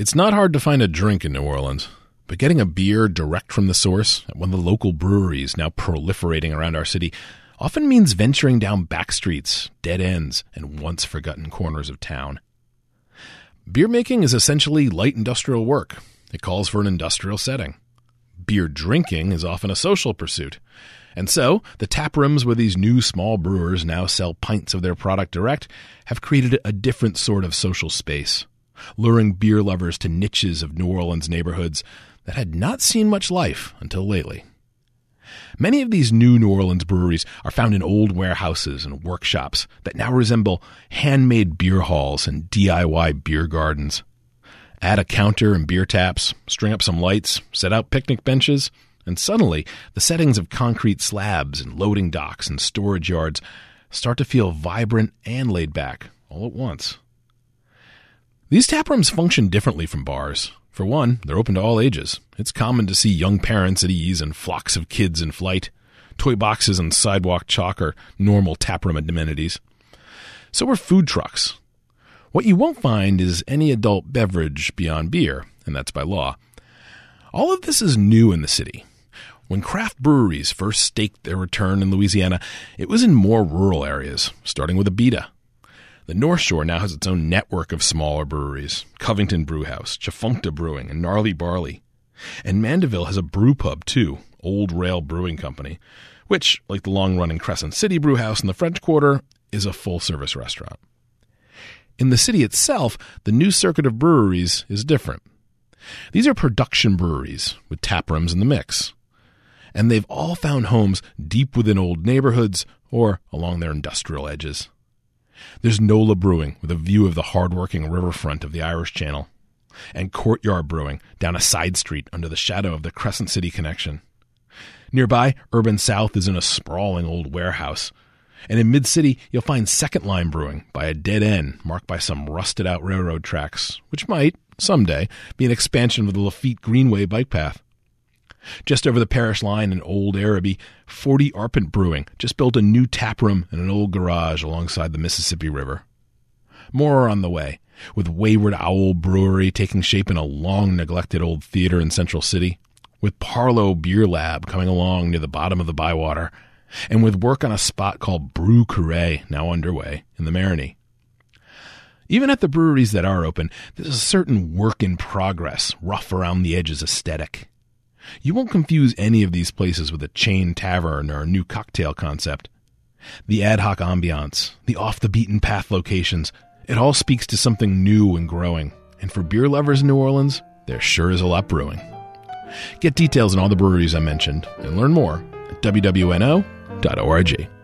It's not hard to find a drink in New Orleans, but getting a beer direct from the source at one of the local breweries now proliferating around our city often means venturing down back streets, dead ends, and once forgotten corners of town. Beer making is essentially light industrial work. It calls for an industrial setting. Beer drinking is often a social pursuit. And so, the tap rooms where these new small brewers now sell pints of their product direct have created a different sort of social space, luring beer lovers to niches of New Orleans neighborhoods that had not seen much life until lately. Many of these new New Orleans breweries are found in old warehouses and workshops that now resemble handmade beer halls and DIY beer gardens. Add a counter and beer taps, string up some lights, set out picnic benches, and suddenly the settings of concrete slabs and loading docks and storage yards start to feel vibrant and laid back all at once. These taprooms function differently from bars. For one, they're open to all ages. It's common to see young parents at ease and flocks of kids in flight. Toy boxes and sidewalk chalk are normal taproom amenities. So are food trucks. What you won't find is any adult beverage beyond beer, and that's by law. All of this is new in the city. When craft breweries first staked their return in Louisiana, it was in more rural areas, starting with Abita. The North Shore now has its own network of smaller breweries, Covington Brewhouse, Chafuncta Brewing, and Gnarly Barley. And Mandeville has a brew pub, too, Old Rail Brewing Company, which, like the long-running Crescent City Brewhouse in the French Quarter, is a full-service restaurant. In the city itself, the new circuit of breweries is different. These are production breweries with tap rooms in the mix. And they've all found homes deep within old neighborhoods or along their industrial edges. There's Nola Brewing with a view of the hard-working riverfront of the Irish Channel, and Courtyard Brewing down a side street under the shadow of the Crescent City connection. Nearby, Urban South is in a sprawling old warehouse, and in Mid-City you'll find Second Line Brewing by a dead end marked by some rusted-out railroad tracks, which might, someday, be an expansion of the Lafitte Greenway bike path. Just over the parish line in Old Araby, 40 Arpent Brewing just built a new tap room and an old garage alongside the Mississippi River. More are on the way, with Wayward Owl Brewery taking shape in a long-neglected old theater in Central City, with Parlow Beer Lab coming along near the bottom of the Bywater, and with work on a spot called Brew Carré now underway in the Marigny. Even at the breweries that are open, there's a certain work-in-progress, rough-around-the-edges aesthetic. You won't confuse any of these places with a chain tavern or a new cocktail concept. The ad hoc ambiance, the off-the-beaten-path locations, it all speaks to something new and growing. And for beer lovers in New Orleans, there sure is a lot brewing. Get details on all the breweries I mentioned and learn more at wwno.org.